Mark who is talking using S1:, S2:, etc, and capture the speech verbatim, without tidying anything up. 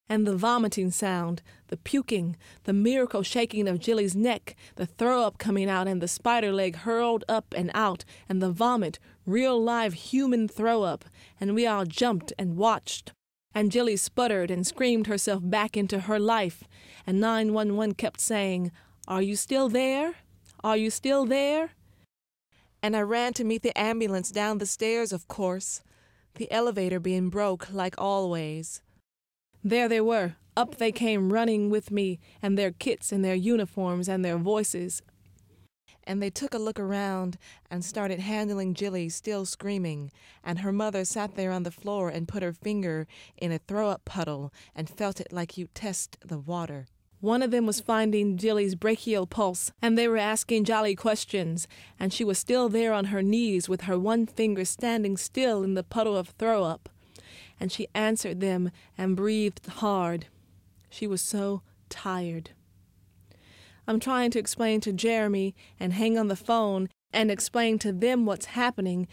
S1: And the vomiting sound, the puking, the miracle shaking of Jilly's neck, the throw-up coming out and the spider leg hurled up and out, and the vomit, real live human throw-up, and we all jumped and watched. And Jilly sputtered and screamed herself back into her life, and nine one one kept saying, "Are you still there? Are you still there?" And I ran to meet the ambulance down the stairs, of course, the elevator being broke like always. There they were, up they came running with me, and their kits and their uniforms and their voices. And they took a look around and started handling Jilly, still screaming, and her mother sat there on the floor and put her finger in a throw-up puddle and felt it like you test the water. One of them was finding Jilly's brachial pulse, and they were asking Jolly questions, and she was still there on her knees with her one finger standing still in the puddle of throw-up. And she answered them and breathed hard. She was so tired. I'm trying to explain to Jeremy and hang on the phone and explain to them what's happening,